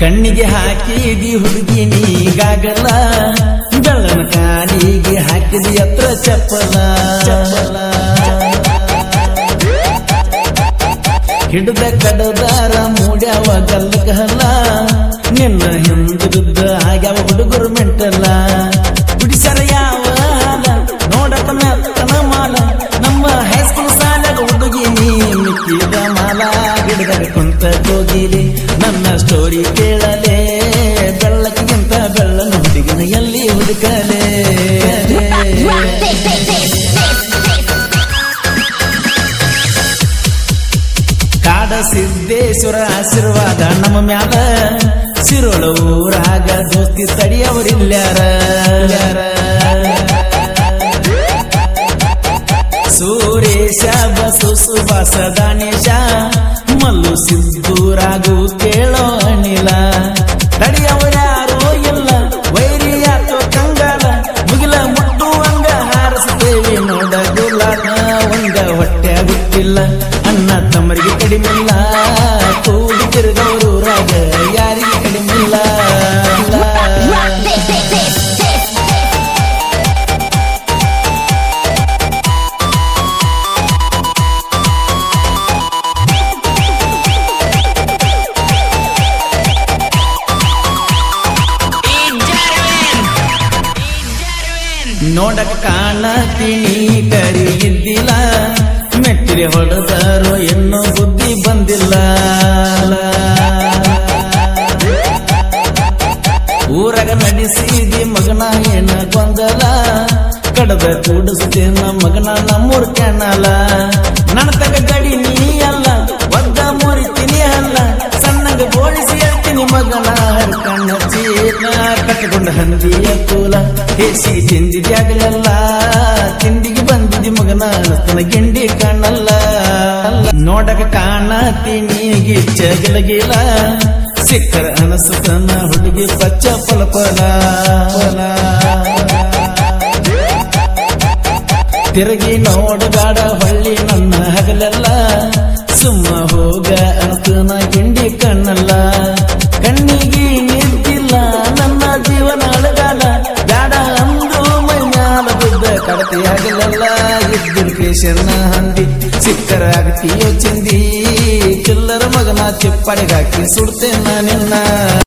ಕಣ್ಣಿಗೆ ಹಾಕಿದಿ ಹುಡುಗಿ ನೀಗಾಗಲ್ಲ, ಬೆಳ್ಳನ ಕಾಲಿಗೆ ಹಾಕಿದಿ ಎತ್ರ ಚಪ್ಪಲ. ಹಿಡಿದ ಕಡದಾರ ಮೂಡ್ಯಾವ ಗಲ್ಲಗಲ್ಲ, ನಿನ್ನ ಹಿಂದಿದ್ದ ಆಗ್ಯಾವ ಹುಡುಗರು ಮೆಂಟಲ್ಲ. ಕುಡಿಸರ ಯಾವ ಹಾಲ ನೋಡಕ ಮೆತ್ತನ ಮಾಲ, ನಮ್ಮ ಹೈಸ್ಕೂಲ್ ಸಾಲಾಗ ಹುಡುಗಿ ನೀ ಮಿಕ್ಕಿದ ಮಾಲ. ಗಿಡದಾಗ ಕುಂತ ಹೋಗಿಲಿ ನನ್ನ ಸ್ಟೋರಿ ಕೇಳಲೆ, ಬೆಳ್ಳಕ್ಕಿಂತ ಬೆಳ್ಳನ ಹುಡುಗಿನ ಎಲ್ಲಿ ಹುಡುಕಲೆ. ಕಾಡ ಸಿದ್ದೇಶ್ವರ ಆಶೀರ್ವಾದ ನಮ್ಮ ಮ್ಯಾಲ, ಸಿರೋಳ ಊರಾಗ ದೋಸ್ತಿ ತಡಿಯವರಿಲ್ಯಾರ. ಸುರೇಶ ಬಸು ಸುಭಾಸ ದಾನೇಶ ಮಲ್ಲು ಸಿದ್ದೂರಾಗು ಕೇಳೋ ಅನಿಲ. ತಡಿಯವರ್ಯಾರೋ ಇಲ್ಲ ವೈರಿಯಾತೋ ಕಂಗಾಲ, ಮುಗಿಲ ಮುಟ್ಟುವಂಗ ಹಾರಿಸ್ತೇವೆ ನೋಡ ಗುಲಾಲ. ಒಂದ ಹೊಟ್ಟೆ ಬಿಟ್ಟಿಲ್ಲ ಅನ್ನ ತಮ್ಮರಿಗೆ ಕಡಿಮಿಲ್ಲ, ಕೂಡಿ ತಿರುಗವರೂರಾಗ ಯಾರಿಗೆ ಕಡಿಮಿಲ್ಲ. ನೋಡಕ ಕಾಣತೀನಿ ಕರಿ ಇದ್ದಿಲ್ಲ, ಮೆಟ್ಟಿಗೆ ಹೊಡೆದಾರೋ ಇನ್ನೂ ಬುದ್ಧಿ ಬಂದಿಲ್ಲ. ಊರಾಗ ನಡೆಸಿದಿ ಮಗನ ಏನ ಗೊಂದಲ, ಕಡದ ಕೂಡಿಸ್ತೀನ ಮಗನ ನಮ್ಮೂರ್ ಕ್ಯಾನಲ. ನನ್ನ ತಗ ಗಡಿ ನೀ ಅಲ್ಲ, ಒದ್ದ ಮುರಿತೀನಿ ಅಲ್ಲ, ಸಣ್ಣಗ ಬೋಳಿಸಿ ಹೇಳ್ತೀನಿ ಮಗನ ಹರ್ಕಣ್ಣ ಚೀಲ. ಕಟ್ಟಕೊಂಡ ಹಂದಿಯ ಕೂಲ ಹೇಸಿ ತಿಂದಿದ್ಯಾಗಲೆಲ್ಲ, ತಿಂಡಿಗೆ ಬಂದಿದ್ದಿ ಮಗನ ತನ ಗಿಂಡಿ ಕಾಣಲ್ಲ. ನೋಡಕ ಕಾಣತೀನಿ ಗಿಚ್ಚ ಗಿಲಗಿಲ, ಸಿಕ್ಕರ ಅನಸತನ ಹುಡುಗಿ ಪಚ್ಚ ಪಲಪಲ. ತಿರುಗಿ ನೋಡಗಾಡ ಹೊಳ್ಳಿ ನನ್ನ ಹಗಲೆಲ್ಲ, ಸುಮ್ಮ ಹೋಗ ಅನಸನ ಗಿಂಡಿ ಕಣ್ಣಲ್ಲ. ಕಣ್ಣಿಗೆ ನಿಂತಿಲ್ಲ ನನ್ನ ಜೀವನ ಅಳಗಾಲ, ಬ್ಯಾಡ ಅಂದು ಮೈ ಮ್ಯಾಲ ಬಿದ್ದ ಕಡತಿ ಆಗಲೆಲ್ಲ. ಇದ್ದಿನ ಕೇಶನ ಹಂದಿ ಸಿಕ್ಕರ ಆಗತಿಯೋ ಚಿಂದಿ, ಚಿಲ್ಲರ ಮಗನ ಚಿಪ್ಪಡಿಗಾಕಿ ಸುಡ್ತೇನ ನಿನ್ನ.